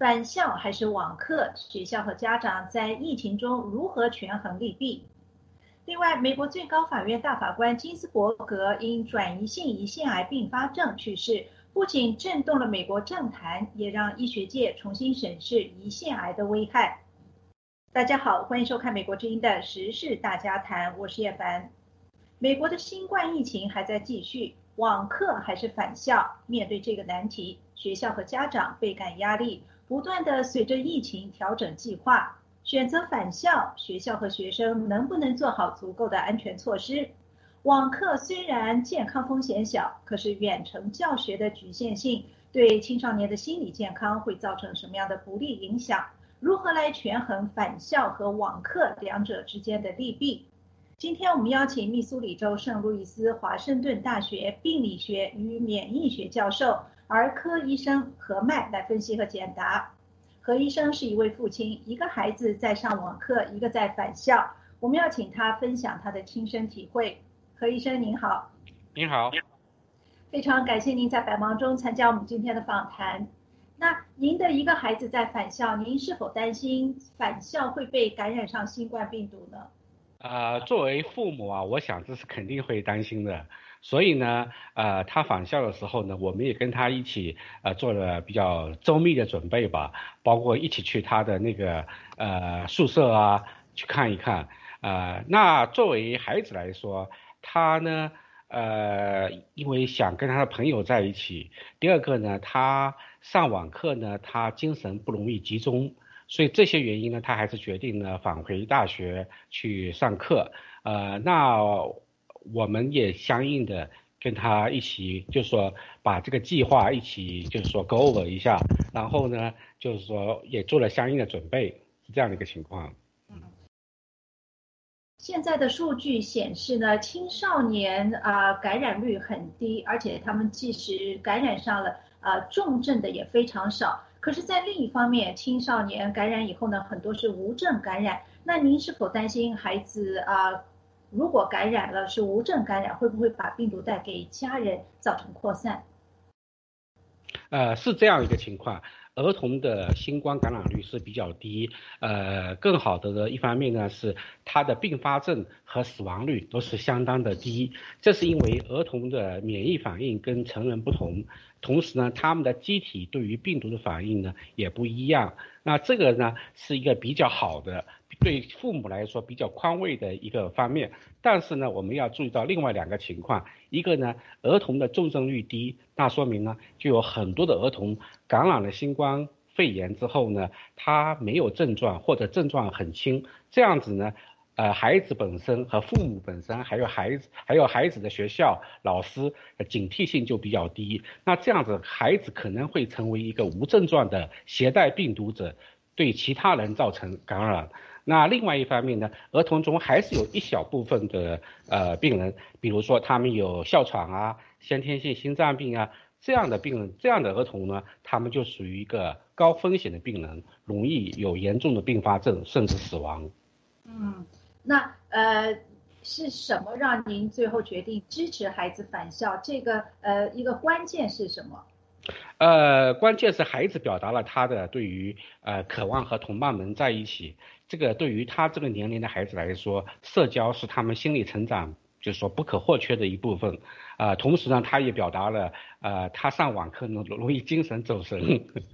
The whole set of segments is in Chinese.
返校还是网课？学校和家长在疫情中如何权衡利弊？另外，美国最高法院大法官金斯伯格因转移性胰腺癌并发症去世，不仅震动了美国政坛，也让医学界重新审视胰腺癌的危害。大家好，欢迎收看美国之音的时事大家谈，我是叶凡。美国的新冠疫情还在继续，网课还是返校？面对这个难题，学校和家长倍感压力，不断的随着疫情调整计划。选择返校，学校和学生能不能做好足够的安全措施？网课虽然健康风险小，可是远程教学的局限性对青少年的心理健康会造成什么样的不利影响？如何来权衡返校和网课两者之间的利弊？今天我们邀请密苏里州圣路易斯华盛顿大学病理学与免疫学教授、儿科医生何麦来分析和解答。何医生是一位父亲，一个孩子在上网课，一个在返校。我们要请他分享他的亲身体会。何医生您好。 您好。 非常感谢您在百忙中参加我们今天的访谈。那您的一个孩子在返校，您是否担心返校会被感染上新冠病毒呢？ 作为父母啊，我想这是肯定会担心的。所以呢，他返校的时候呢，我们也跟他一起做了比较周密的准备吧，包括一起去他的那个宿舍啊去看一看。那作为孩子来说，他呢因为想跟他的朋友在一起，第二个呢，他上网课呢，他精神不容易集中。所以这些原因呢，他还是决定呢返回大学去上课。那我们也相应的跟他一起，就是说把这个计划一起就是说 go over 一下，然后呢就是说也做了相应的准备，是这样的一个情况。 现在的数据显示呢，青少年感染率很低，而且他们即使感染上了重症的也非常少。可是，在另一方面，青少年感染以后呢，很多是无症感染。那您是否担心孩子如果感染了是无症感染，会不会把病毒带给家人，造成扩散？ 是这样一个情况。儿童的新冠感染率是比较低，更好的呢，一方面呢是它的并发症和死亡率都是相当的低，这是因为儿童的免疫反应跟成人不同，同时呢，他们的机体对于病毒的反应呢也不一样。那这个呢是一个比较好的，对父母来说比较宽慰的一个方面。但是呢，我们要注意到另外两个情况，一个呢，儿童的重症率低，那说明呢，就有很多的儿童感染了新冠肺炎之后呢，他没有症状或者症状很轻，这样子呢，孩子本身和父母本身，还有孩子的学校老师警惕性就比较低，那这样子孩子可能会成为一个无症状的携带病毒者，对其他人造成感染。那另外一方面呢，儿童中还是有一小部分的病人，比如说他们有哮喘啊、先天性心脏病啊这样的病人，这样的儿童呢，他们就属于一个高风险的病人，容易有严重的并发症甚至死亡。 那是什么让您最后决定支持孩子返校？这个一个关键是什么？ 关键是孩子表达了他的对于渴望和同伴们在一起，这个对于他这个年龄的孩子来说，社交是他们心理成长就是说不可或缺的一部分。同时呢，他也表达了他上网课呢容易精神走神。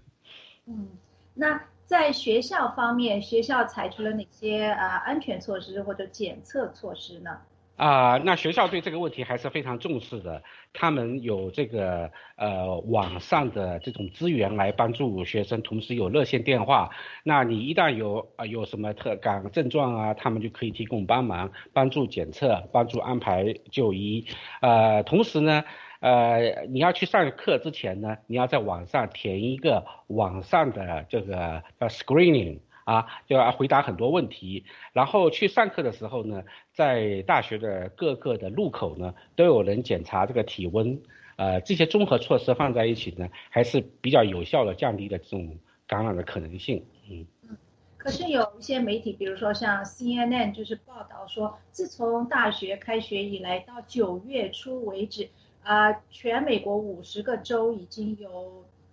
那在学校方面，学校采取了哪些安全措施或者检测措施呢？ 那学校对这个问题还是非常重视的，他们有这个网上的这种资源来帮助学生，同时有热线电话。那你一旦有什么特感症状啊，他们就可以提供帮忙，帮助检测，帮助安排就医。同时呢，你要去上课之前呢，你要在网上填一个网上的这个screening。就要回答很多问题，然后去上课的时候呢，在大学的各个的路口呢，都有人检查这个体温，这些综合措施放在一起呢，还是比较有效的降低了这种感染的可能性。 可是有一些媒体，比如说像 CNN，就是报道说，自从大学开学以来到9月初为止，全美国50个州已经有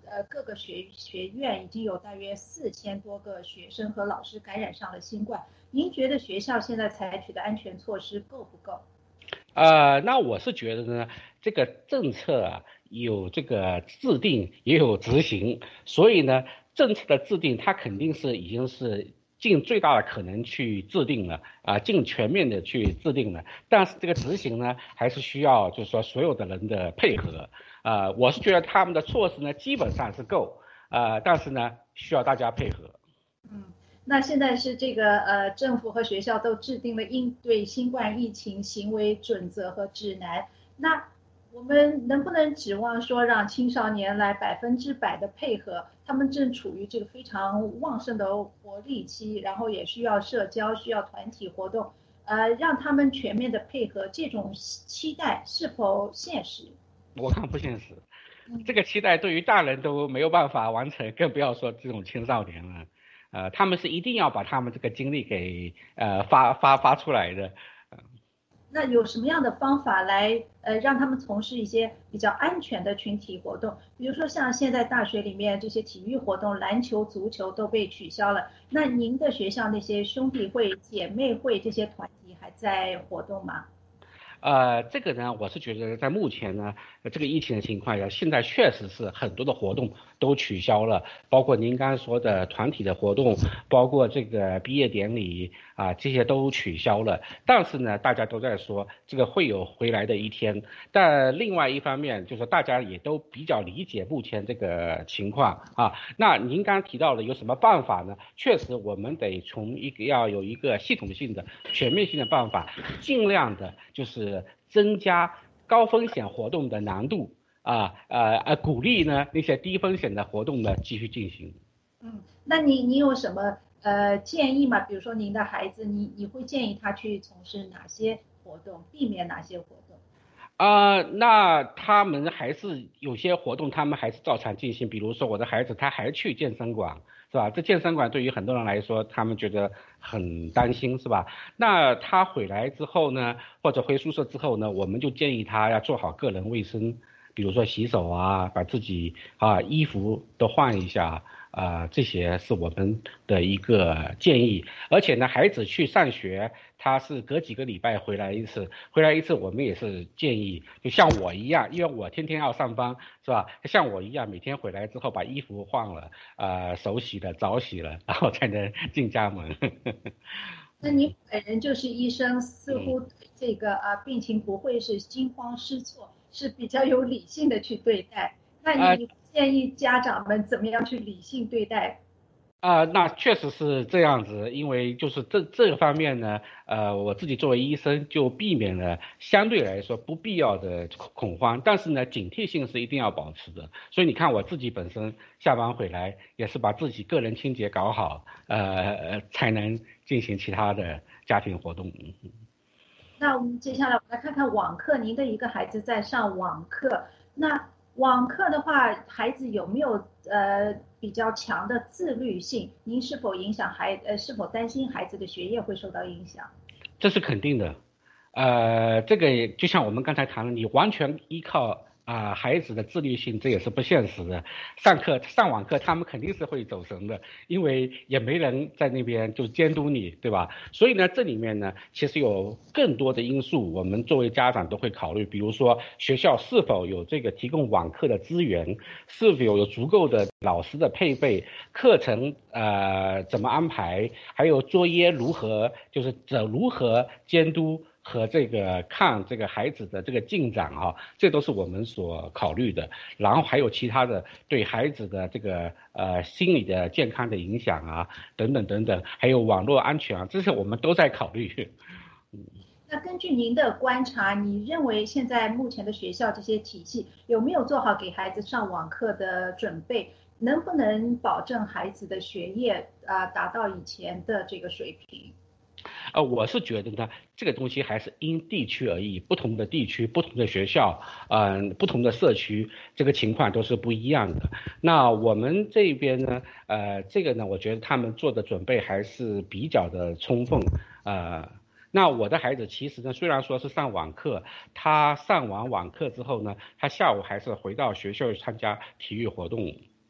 各个学院已经有大约4000多个学生和老师感染上了新冠。您觉得学校现在采取的安全措施够不够？ 那我是觉得呢，这个政策啊，有这个制定，也有执行，所以呢，政策的制定它肯定是已经是尽最大的可能去制定了尽全面的去制定了，但是这个执行呢，还是需要就是说所有的人的配合。我是觉得他们的措施呢基本上是够，但是呢需要大家配合。 嗯，那现在是这个政府和学校都制定了应对新冠疫情行为准则和指南。那我们能不能指望说让青少年来100%的配合？他们正处于这个非常旺盛的活力期，然后也需要社交，需要团体活动，让他们全面的配合，这种期待是否现实？ 我看不现实，这个期待对于大人都没有办法完成，更不要说这种青少年了。他们是一定要把他们这个精力给发出来的。 那有什么样的方法来让他们从事一些比较安全的群体活动？比如说像现在大学里面这些体育活动，篮球、足球都被取消了。那您的学校那些兄弟会、姐妹会这些团体还在活动吗？ 这个呢，我是觉得在目前呢，这个疫情的情况下，现在确实是很多的活动都取消了，包括您刚才说的团体的活动，包括这个毕业典礼这些都取消了。但是呢，大家都在说这个会有回来的一天。但另外一方面，就是大家也都比较理解目前这个情况那您刚刚提到的有什么办法呢？确实，我们得要有一个系统性的、全面性的办法，尽量的就是增加高风险活动的难度鼓励呢那些低风险的活动呢继续进行。 那你有什么建议吗？比如说您的孩子，你会建议他去从事哪些活动，避免哪些活动？ 那他们还是有些活动，他们还是照常进行。比如说我的孩子他还去健身馆，是吧？这健身馆对于很多人来说，他们觉得很担心，是吧？那他回来之后呢，或者回宿舍之后呢，我们就建议他要做好个人卫生，比如说洗手把自己衣服都换一下。这些是我们的一个建议。而且呢，孩子去上学，他是隔几个礼拜回来一次，我们也是建议，就像我一样，因为我天天要上班，是吧？像我一样，每天回来之后把衣服换了，手洗了，澡洗了，然后才能进家门。 那你本人就是医生，似乎对这个病情不会是惊慌失措，是比较有理性的去对待。那你建议家长们怎么样去理性对待？ 那确实是这样子，因为就是这个方面呢，我自己作为医生就避免了相对来说不必要的恐慌，但是呢，警惕性是一定要保持的。所以你看我自己本身下班回来也是把自己个人清洁搞好，才能进行其他的家庭活动。 那我们接下来我们来看看网课，您的一个孩子在上网课，那网课的话，孩子有没有比较强的自律性？您是否是否担心孩子的学业会受到影响？ 这是肯定的。这个就像我们刚才谈了，你完全依靠孩子的自律性，这也是不现实的。上网课，他们肯定是会走神的，因为也没人在那边就监督你，对吧？所以呢，这里面呢，其实有更多的因素，我们作为家长都会考虑，比如说学校是否有这个提供网课的资源，是否有足够的老师的配备，课程怎么安排，还有作业如何监督。和这个看这个孩子的这个进展这都是我们所考虑的。然后还有其他的对孩子的这个心理的健康的影响等等等等，还有网络安全这些我们都在考虑。 那根据您的观察，你认为现在目前的学校这些体系有没有做好给孩子上网课的准备？能不能保证孩子的学业达到以前的这个水平？ 我是觉得呢，这个东西还是因地区而异，不同的地区、不同的学校，不同的社区，这个情况都是不一样的。那我们这边呢，这个呢，我觉得他们做的准备还是比较的充分。那我的孩子其实呢，虽然说是上网课，他上完网课之后呢，他下午还是回到学校参加体育活动。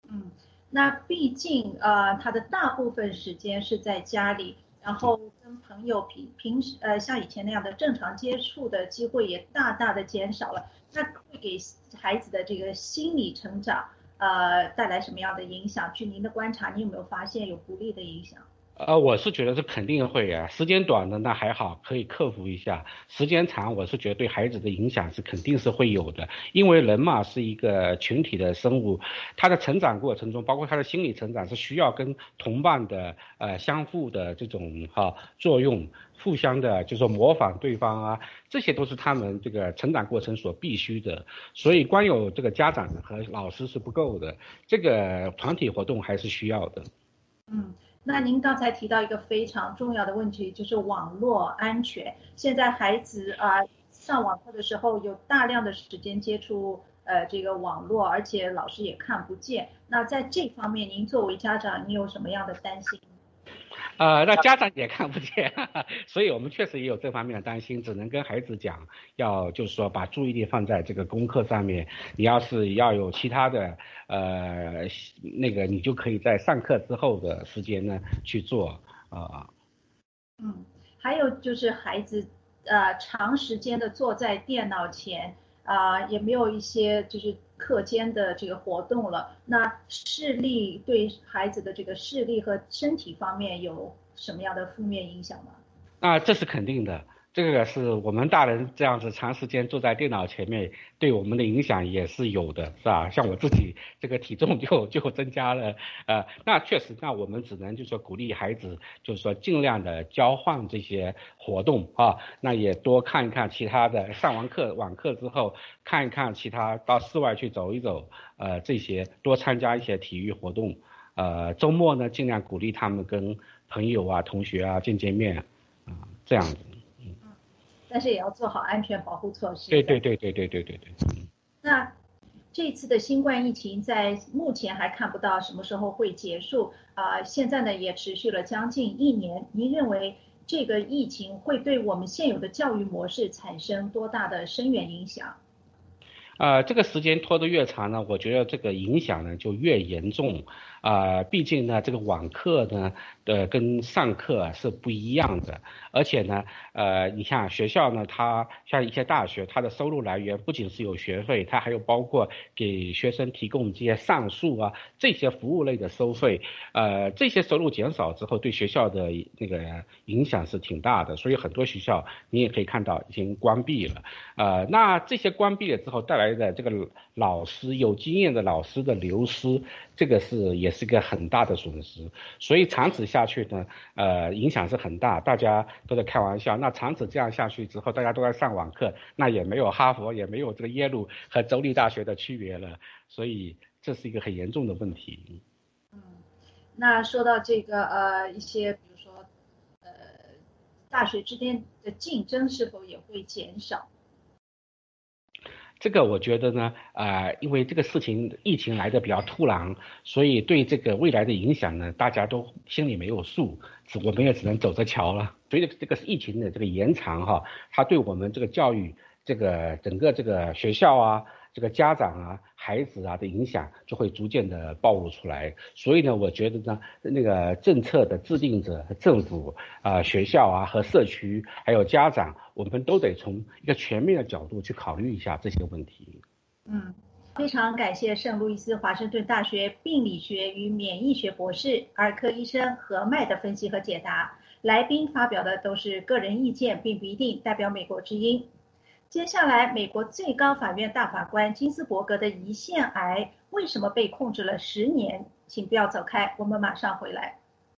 嗯，那毕竟他的大部分时间是在家里，然后跟朋友平时像以前那样的正常接触的机会也大大的减少了，那会给孩子的这个心理成长带来什么样的影响？据您的观察，你有没有发现有不利的影响？ 我是觉得这肯定会啊，时间短的那还好，可以克服一下。时间长，我是觉得对孩子的影响是肯定是会有的，因为人嘛是一个群体的生物，他的成长过程中，包括他的心理成长是需要跟同伴的相互的这种作用，互相的就说模仿对方啊，这些都是他们这个成长过程所必须的。所以光有这个家长和老师是不够的，这个团体活动还是需要的。 嗯，那您刚才提到一个非常重要的问题，就是网络安全。现在孩子上网课的时候有大量的时间接触这个网络，而且老师也看不见。那在这方面，您作为家长，你有什么样的担心？ 那家长也看不见，所以我们确实也有这方面的担心，只能跟孩子讲，要就是说把注意力放在这个功课上面。你要是要有其他的，那个你就可以在上课之后的时间呢去做啊。 嗯，还有就是孩子长时间的坐在电脑前也没有一些就是课间的这个活动了。那视力对孩子的这个视力和身体方面有什么样的负面影响吗？ 那这是肯定的，这个是我们大人这样子长时间坐在电脑前面，对我们的影响也是有的，是吧？像我自己这个体重就增加了，那确实，那我们只能就是说鼓励孩子，就是说尽量的交换这些活动啊，那也多看一看其他的，上完课网课之后看一看其他，到室外去走一走，这些多参加一些体育活动，周末呢尽量鼓励他们跟朋友啊、同学啊见面。这样子。 但是也要做好安全保护措施。 对对对对对对对对。 那这次的新冠疫情在目前还看不到什么时候会结束现在呢也持续了将近1年。您认为这个疫情会对我们现有的教育模式产生多大的深远影响？ 这个时间拖得越长呢，我觉得这个影响呢就越严重。毕竟呢，这个网课呢，跟上课是不一样的。而且呢，你像学校呢，它像一些大学，它的收入来源不仅是有学费，它还有包括给学生提供这些上述啊这些服务类的收费。这些收入减少之后，对学校的那个影响是挺大的。所以很多学校你也可以看到已经关闭了。那这些关闭了之后带来的这个老师有经验的老师的流失，这个也是一个很大的损失。所以长此下去呢，影响是很大。大家都在开玩笑，那长此这样下去之后，大家都在上网课，那也没有哈佛，也没有这个耶鲁和州立大学的区别了。所以这是一个很严重的问题。 嗯，那说到这个一些比如说呃大学之间的竞争是否也会减少？ 这个我觉得呢，因为这个事情疫情来的比较突然，所以对这个未来的影响呢，大家都心里没有数，我们也只能走着瞧了。所以这个疫情的这个延长哈，它对我们这个教育，这个整个这个学校啊，这个家长啊、孩子啊的影响就会逐渐的暴露出来。所以呢，我觉得呢，那个政策的制定者、政府学校啊和社区还有家长，我们都得从一个全面的角度去考虑一下这些问题。 嗯，非常感谢圣路易斯华盛顿大学病理学与免疫学博士、儿科医生何麦的分析和解答。来宾发表的都是个人意见，并不一定代表美国之音。接下来，美国最高法院大法官金斯伯格的胰腺癌为什么被控制了10年？请不要走开，我们马上回来。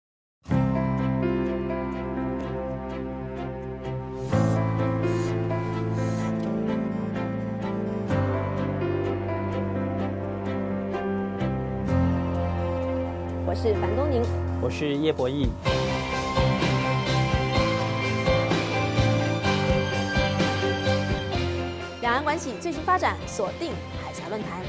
我是樊东宁， 我是叶博弈。 两岸关系最新发展，锁定海峡论坛。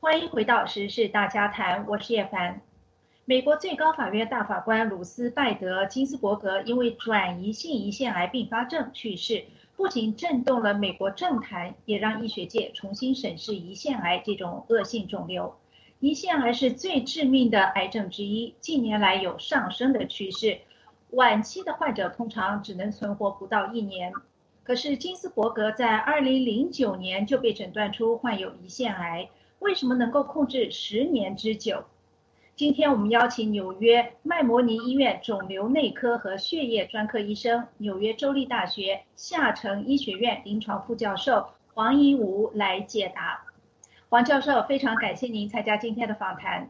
欢迎回到时事大家谈，我是叶凡。美国最高法院大法官鲁斯拜德·金斯伯格因为转移性胰腺癌并发症去世，不仅震动了美国政坛，也让医学界重新审视胰腺癌这种恶性肿瘤。胰腺癌是最致命的癌症之一，近年来有上升的趋势，晚期的患者通常只能存活不到1年。可是金斯伯格在2009年就被诊断出患有胰腺癌，为什么能够控制10年之久？今天我们邀请纽约麦摩尼医院肿瘤内科和血液专科医生、纽约州立大学下城医学院临床副教授黄怡武来解答。黄教授，非常感谢您参加今天的访谈。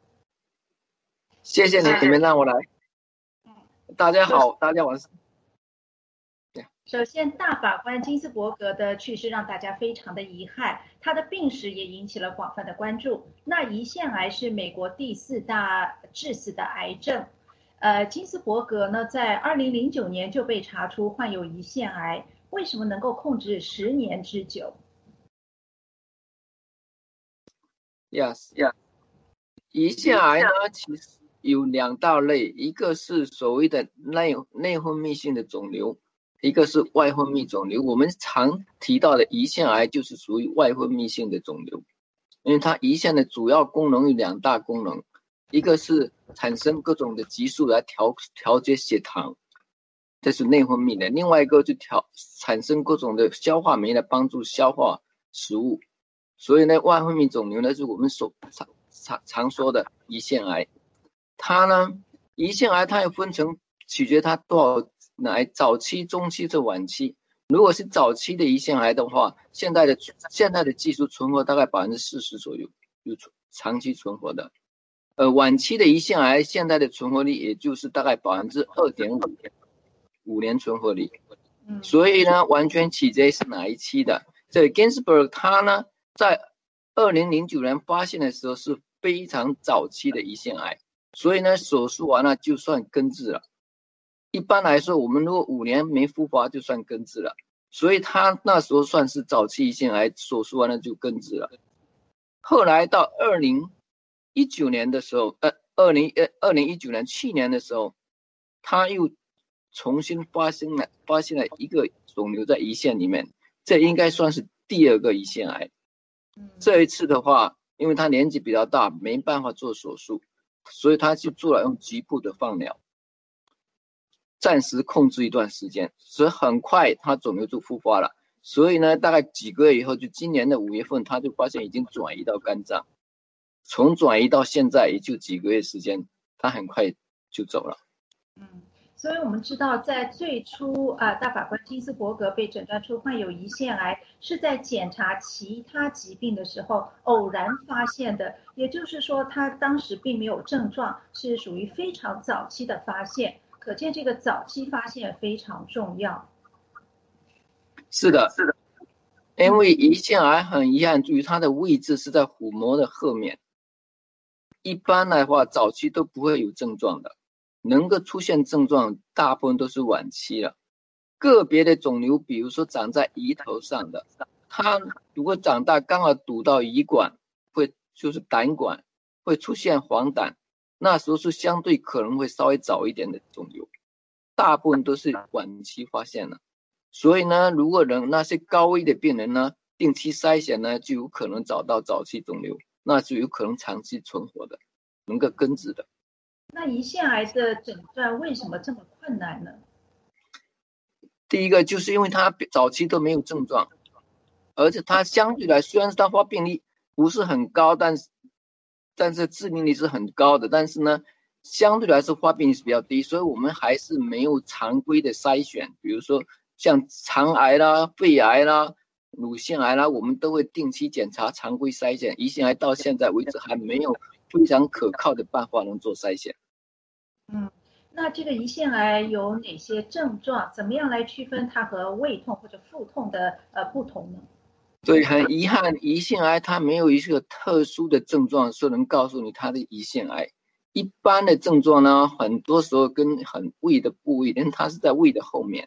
谢谢你们让我来。大家好，大家晚上。 首先，大法官金斯伯格的去世让大家非常的遗憾，他的病史也引起了广泛的关注。那胰腺癌是美国第4大致死的癌症。金斯伯格呢，在2009年就被查出患有胰腺癌，为什么能够控制10年之久？ Yes. 胰腺癌呢，其实有2大类，一个是所谓的内分泌性的肿瘤，一个是外分泌肿瘤。我们常提到的胰腺癌就是属于外分泌性的肿瘤，因为它胰腺的主要功能有2大功能，一个是产生各种的激素来调节血糖，这是内分泌的；另外一个就产生各种的消化酶来帮助消化食物。所以呢，外分泌肿瘤呢是我们常说的胰腺癌。它呢，胰腺癌它又分成取决它多少癌，早期、中期和晚期。如果是早期的胰腺癌的话，现在的技术存活大概40%左右，有长期存活的。晚期的胰腺癌现在的存活率也就是大概2.5%，5年存活率。所以呢，完全取决是哪一期的。这 Ginsberg 他呢，在2009年发现的时候是非常早期的胰腺癌，所以呢，手术完了就算根治了。一般来说，我们如果5年没复发就算根治了，所以他那时候算是早期胰腺癌，手术完了就根治了。后来到2019年的时候，2019年去年的时候，他又重新发现了一个肿瘤在胰腺里面，这应该算是第2个胰腺癌。这一次的话，因为他年纪比较大，没办法做手术，所以他就做了用局部的放疗，暂时控制一段时间，所以很快他肿瘤就复发了。所以呢，大概几个月以后，就今年的5月份，他就发现已经转移到肝脏，从转移到现在也就几个月时间，他很快就走了。 所以我们知道，在最初大法官金斯伯格被诊断出患有胰腺癌，是在检查其他疾病的时候偶然发现的，也就是说，他当时并没有症状，是属于非常早期的发现。可见这个早期发现非常重要。 是的，因为胰腺癌很遗憾，注意它的位置是在腹膜的后面，一般的话早期都不会有症状的。能够出现症状大部分都是晚期了，个别的肿瘤比如说长在胰头上的，它如果长大刚好堵到胰管，就是胆管会出现黄疸，那时候是相对可能会稍微早一点的肿瘤，大部分都是晚期发现了。所以呢，如果那些高危的病人呢，定期筛选呢，就有可能找到早期肿瘤，那就有可能长期存活的，能够根治的。 那胰腺癌的诊断为什么这么困难呢？ 第一个就是因为它早期都没有症状，而且它相对来，虽然它发病率不是很高，但是致命率是很高的，但是呢，相对来说发病率是比较低，所以我们还是没有常规的筛选，比如说像肠癌啦、肺癌啦、乳腺癌啦，我们都会定期检查，常规筛选。胰腺癌到现在为止还没有非常可靠的办法能做筛选。 那这个胰腺癌有哪些症状？怎么样来区分它和胃痛或者腹痛的不同呢？ 对，很遗憾，胰腺癌它没有一个特殊的症状说能告诉你它的胰腺癌。一般的症状呢，很多时候跟胃的部位，因为它是在胃的后面，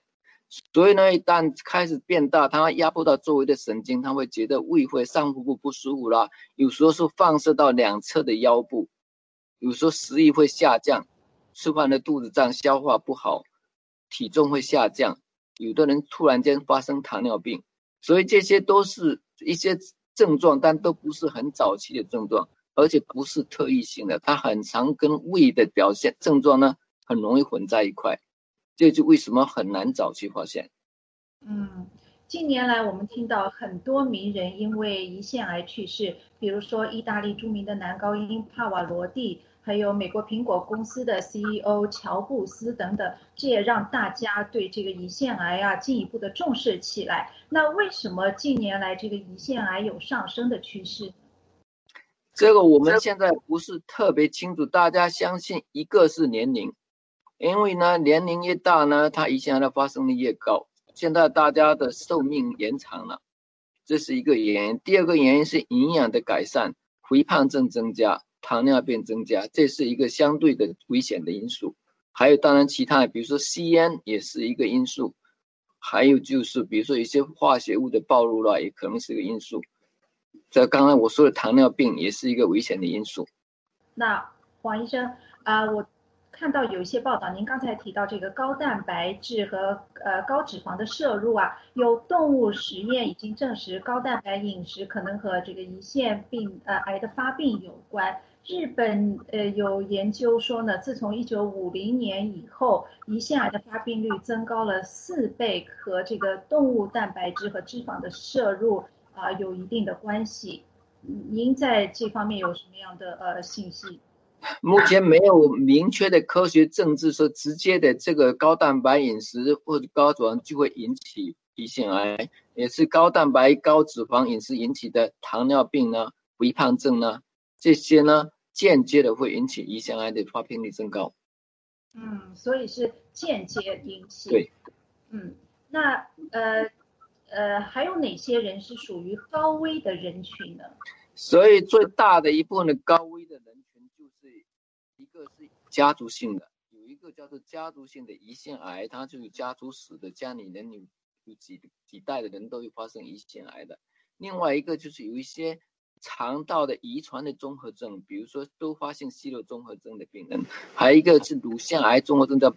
所以呢，一旦开始变大，它压迫到周围的神经，它会觉得胃会上腹部不舒服啦，有时候是放射到两侧的腰部，有时候食欲会下降，吃饭的肚子胀，消化不好，体重会下降，有的人突然间发生糖尿病，所以这些都是一些症状，但都不是很早期的症状，而且不是特异性的，它很常跟胃的表现症状呢很容易混在一块，这就为什么很难早期发现。 近年来我们听到很多名人因为胰腺癌去世，比如说意大利著名的男高音帕瓦罗蒂，还有美国苹果公司的 CEO 乔布斯等等，这也让大家对这个胰腺癌进一步的重视起来。那为什么近年来这个胰腺癌有上升的趋势呢？ 这个我们现在不是特别清楚，大家相信一个是年龄，因为呢年龄越大呢，它胰腺癌的发生率越高。现在大家的寿命延长了，这是一个原因。第二个原因是营养的改善，肥胖症增加，糖尿病增加，这是一个相对的危险的因素。还有当然其他，比如说吸烟也是一个因素，还有就是比如说一些化学物的暴露了，也可能是一个因素。这刚才我说的糖尿病也是一个危险的因素。 那黄医生我看到有一些报道，您刚才提到这个高蛋白质和高脂肪的摄入有动物实验已经证实高蛋白饮食可能和这个胰腺癌的发病有关。日本有研究说呢，自从1950年以后，胰腺癌的发病率增高了4倍，和这个动物蛋白质和脂肪的摄入有一定的关系。您在这方面有什么样的信息？ 目前没有明确的科学证据说直接的这个高蛋白饮食或者高脂肪就会引起胰腺癌，也是高蛋白高脂肪饮食引起的糖尿病呢、肥胖症呢，这些呢间接的会引起胰腺癌的发病率增高。 所以是间接引起。 对。 那还有哪些人是属于高危的人群呢？ 所以最大的一部分的高危的人群就是一个是家族性的，有一个叫做家族性的胰腺癌，它就有家族史的，家里人有几代的人都会发生胰腺癌的。另外一个就是有一些肠道的遗传的综合症，比如说多发性息肉综合症的病人，还有一个是乳腺癌综合症叫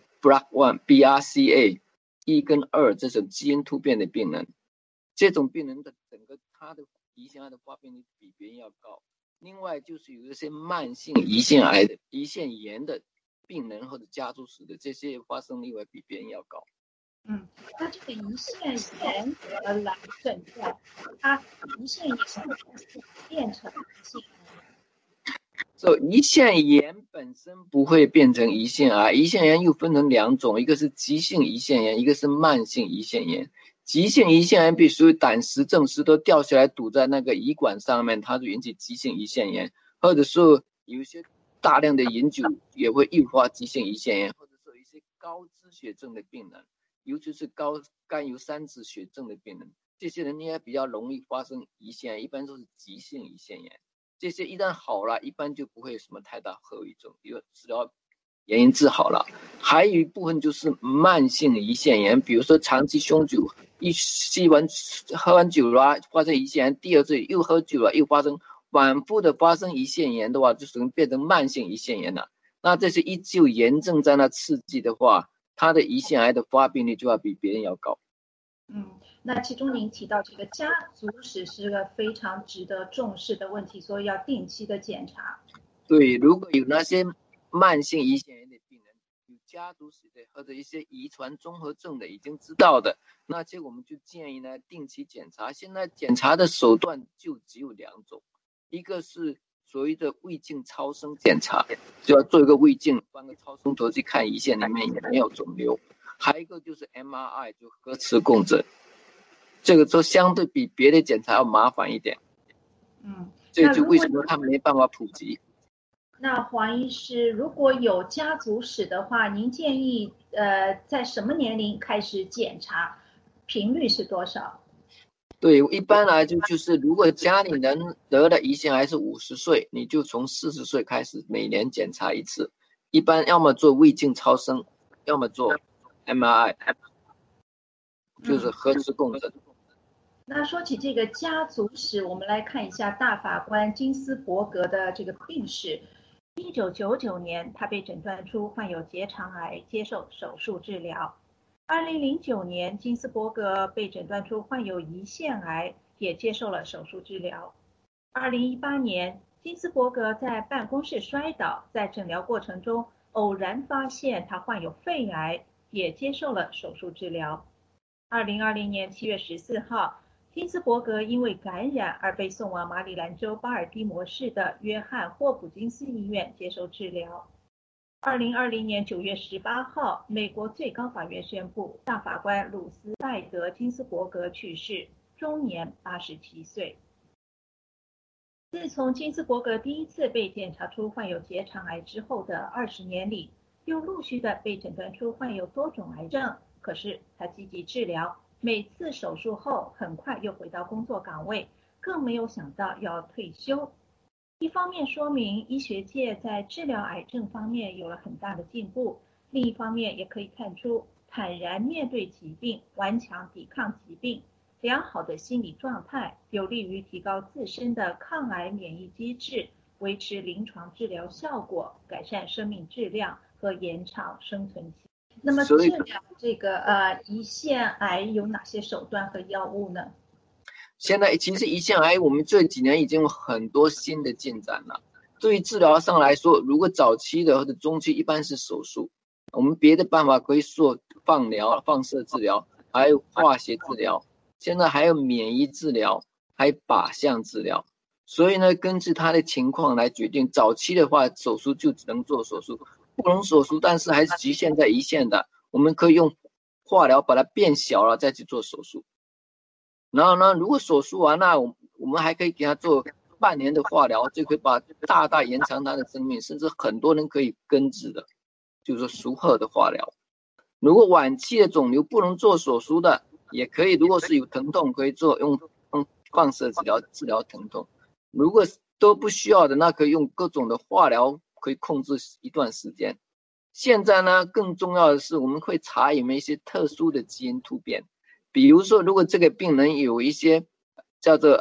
BRCA 1跟2这种基因突变的病人，这种病人的整个他的胰腺癌的发病率比别人要高。另外就是有一些慢性胰腺癌的胰腺炎的病人或者家族史的，这些发生率会比别人要高。 那这个胰腺炎怎么来诊断？它胰腺炎变成胰腺癌？ 胰腺炎本身不会变成胰腺癌，胰腺炎又分成2种，一个是急性胰腺炎，一个是慢性胰腺炎。急性胰腺炎比如胆石正石头掉下来堵在那个胰管上面，它就引起急性胰腺炎，或者说有一些大量的饮酒也会诱发急性胰腺炎，或者说一些高脂血症的病人，尤其是高甘油三酯血症的病人，这些人应该比较容易发生胰腺炎，一般都是急性胰腺炎。这些一旦好了，一般就不会有什么太大后遗症，因为治疗原因治好了。还有一部分就是慢性胰腺炎，比如说长期酗酒，喝完酒了发生胰腺炎，第二次又喝酒了又发生，反复的发生胰腺炎的话，就可能变成慢性胰腺炎了。那这是依旧炎症在那刺激的话，他的胰腺癌的发病率就要比别人要高。 那其中您提到这个家族史是个非常值得重视的问题，所以要定期的检查。 对，如果有那些慢性胰腺炎的病人，有家族史的或者一些遗传综合症的已经知道的，那这我们就建议呢定期检查。现在检查的手段就只有2种，一个是所谓的胃镜超声检查，就要做一个胃镜，放个超声头去看胰腺里面有没有肿瘤；还有一个就是 MRI， 就核磁共振，这个就相对比别的检查要麻烦一点。这就为什么它没办法普及。 那黄医师，如果有家族史的话，您建议在什么年龄开始检查？频率是多少？ 对，一般来就是如果家里人得了胰腺癌是50岁，你就从40岁开始每年检查一次，一般要么做胃镜超声，要么做 MRI。 就是核磁共振。 那说起这个家族史，我们来看一下大法官金斯伯格的这个病史。1999年，他被诊断出患有结肠癌，接受手术治疗。2009年，金斯伯格被诊断出患有胰腺癌，也接受了手术治疗。2018年，金斯伯格在办公室摔倒，在诊疗过程中偶然发现他患有肺癌，也接受了手术治疗。2020年7月14号，金斯伯格因为感染而被送往马里兰州巴尔的摩市的约翰霍普金斯医院接受治疗。2020年9月18号，美国最高法院宣布，大法官鲁斯拜德·金斯伯格去世，终年87岁。自从金斯伯格第一次被检查出患有结肠癌之后的20年里，又陆续的被诊断出患有多种癌症，可是他积极治疗，每次手术后很快又回到工作岗位，更没有想到要退休。一方面说明医学界在治疗癌症方面有了很大的进步，另一方面也可以看出坦然面对疾病，顽强抵抗疾病，良好的心理状态有利于提高自身的抗癌免疫机制，维持临床治疗效果，改善生命质量和延长生存期。那么治疗这个胰腺癌有哪些手段和药物呢？ 现在其实胰腺癌我们这几年已经有很多新的进展了。对于治疗上来说，如果早期的或者中期一般是手术，我们别的办法可以做放疗、放射治疗，还有化学治疗，现在还有免疫治疗，还有靶向治疗。所以呢，根据他的情况来决定，早期的话手术就只能做手术，不能手术，但是还是局限在胰腺的，我们可以用化疗把它变小了再去做手术。然后呢，如果手术完了，我们还可以给他做半年的化疗，就可以把大大延长他的生命，甚至很多人可以根治的，就是说术后的化疗。如果晚期的肿瘤不能做手术的，也可以，如果是有疼痛，可以用放射治疗治疗疼痛。如果都不需要的，那可以用各种的化疗，可以控制一段时间。现在呢，更重要的是我们会查有没有一些特殊的基因突变。比如说，如果这个病人有一些叫做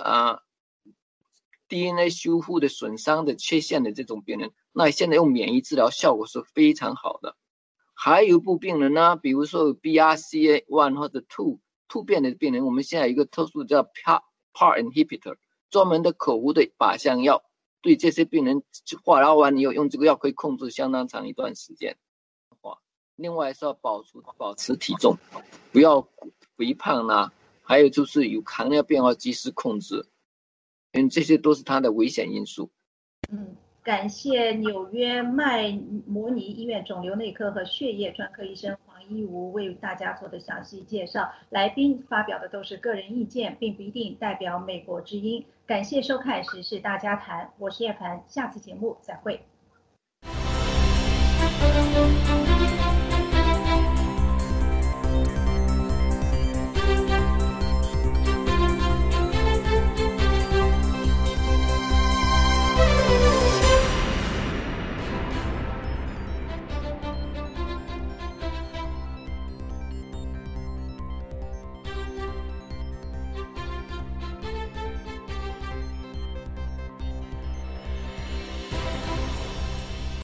DNA 修复的损伤的缺陷的这种病人，那现在用免疫治疗效果是非常好的。还有一部病人呢，比如说 BRCA1 或者2突变的病人，我们现在有一个特殊的叫 PAR inhibitor， 专门的口服的靶向药，对这些病人化疗完以后用这个药可以控制相当长一段时间。另外是要保持体重，不要肥胖啦，还有就是有糖尿病要及时控制，因为这些都是它的危险因素。 感谢纽约麦摩尼医院肿瘤内科和血液专科医生黄一吾为大家做的详细介绍。来宾发表的都是个人意见，并不一定代表美国之音。感谢收看《时事大家谈》，我是叶凡，下次节目再会。